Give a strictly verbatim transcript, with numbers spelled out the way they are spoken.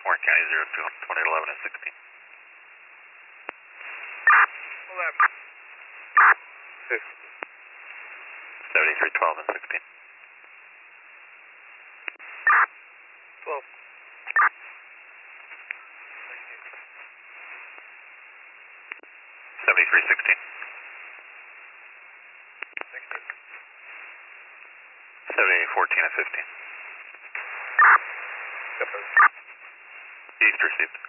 Warren County zero two twenty eleven and sixteen. eleven. seventy-three twelve and sixteen. twelve. seventy-three sixteen. sixteen. seventy-eight fourteen and fifteen. East received.